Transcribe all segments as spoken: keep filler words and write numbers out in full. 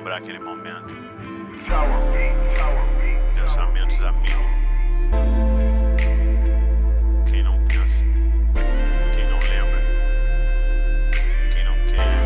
relembrar aquele momento. Pensamentos a mil. Quem não pensa, quem não lembra, quem não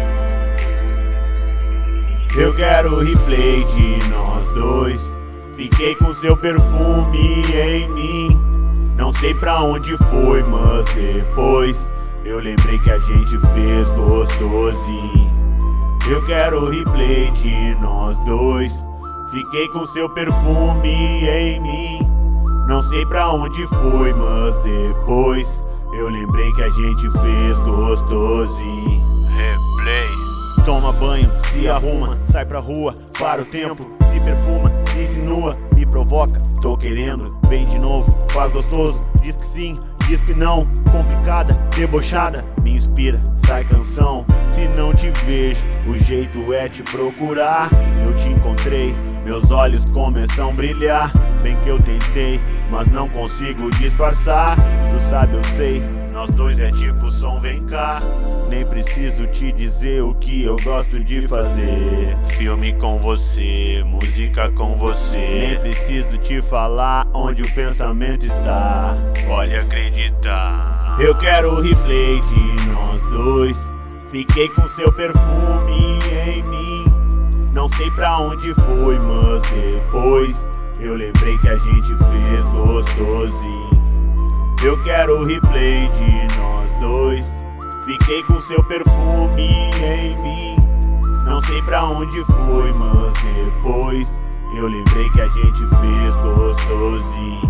quer. Eu quero o replay de nós dois. Fiquei com seu perfume em mim. Não sei pra onde foi, mas depois eu lembrei que a gente fez gostosinho. Eu quero o replay de nós dois. Fiquei com seu perfume em mim. Não sei pra onde foi, mas depois eu lembrei que a gente fez gostosinho. Replay. Toma banho, se arruma, sai pra rua, para o tempo, se perfuma, se insinua, me provoca, tô querendo, vem de novo, faz gostoso, diz que sim, diz que não, complicada, debochada, me inspira, sai canção, se não te vejo, o jeito é te procurar, eu te encontrei, meus olhos começam a brilhar, bem que eu tentei, mas não consigo disfarçar, tu sabe eu sei, nós dois é tipo som, vem cá, nem preciso te dizer o que eu gosto de fazer. Filme com você, música com você. Nem preciso te falar onde o pensamento está. Pode acreditar. Eu quero o replay de nós dois. Fiquei com seu perfume em mim. Não sei pra onde foi, mas depois eu lembrei que a gente fez gostosinho. Eu quero o replay de nós dois. Fiquei com seu perfume em mim. Não sei pra onde foi, mas depois eu lembrei que a gente fez gostosinho.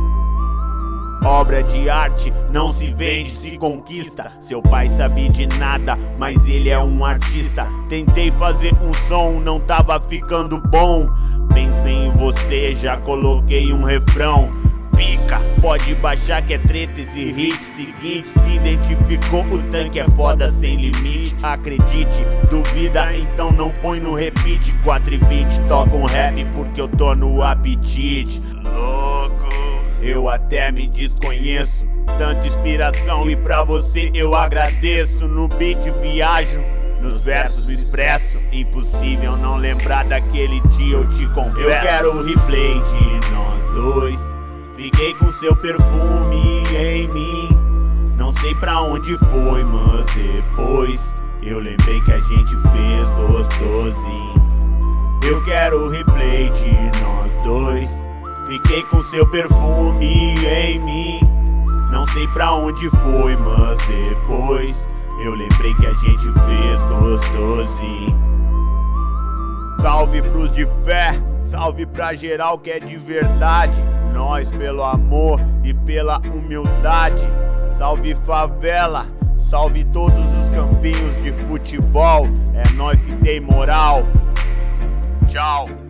Obra de arte não se vende, se conquista. Seu pai sabe de nada, mas ele é um artista. Tentei fazer um som, não tava ficando bom. Pensei em você, já coloquei um refrão. Pica, pode baixar que é treta esse hit. Seguinte, se identificou, o tanque é foda sem limite. Acredite, duvida, então não põe no repeat. Quatro e vinte, toca um rap porque eu tô no apetite. Louco, eu até me desconheço, tanta inspiração e pra você eu agradeço. No beat viajo, nos versos me expresso. Impossível não lembrar daquele dia, eu te confesso. Eu quero o replay de nós dois. Fiquei com seu perfume em mim. Não sei pra onde foi, mas depois eu lembrei que a gente fez gostosinho. Eu quero o replay de nós dois. Fiquei com seu perfume em mim. Não sei pra onde foi, mas depois eu lembrei que a gente fez gostosinho. Salve pros de fé, salve pra geral que é de verdade. Nós pelo amor e pela humildade. Salve favela, salve todos os campinhos de futebol. É nós que tem moral. Tchau.